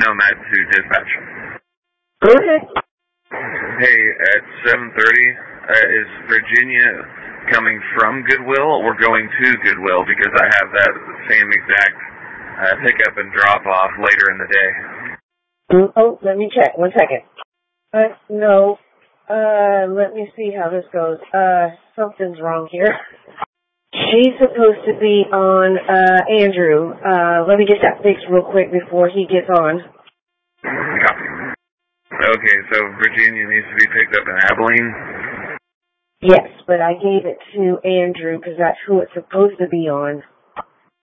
Nomad to dispatch. Go ahead. Hey, at 7:30, is Virginia coming from Goodwill or going to Goodwill? Because I have that same exact pickup and drop off later in the day. Oh, let me check. 1 second. No. Let me see how this goes. Something's wrong here. She's supposed to be on, Andrew. Let me get that fixed real quick before he gets on. Copy. Okay, so Virginia needs to be picked up in Abilene? Yes, but I gave it to Andrew because that's who it's supposed to be on.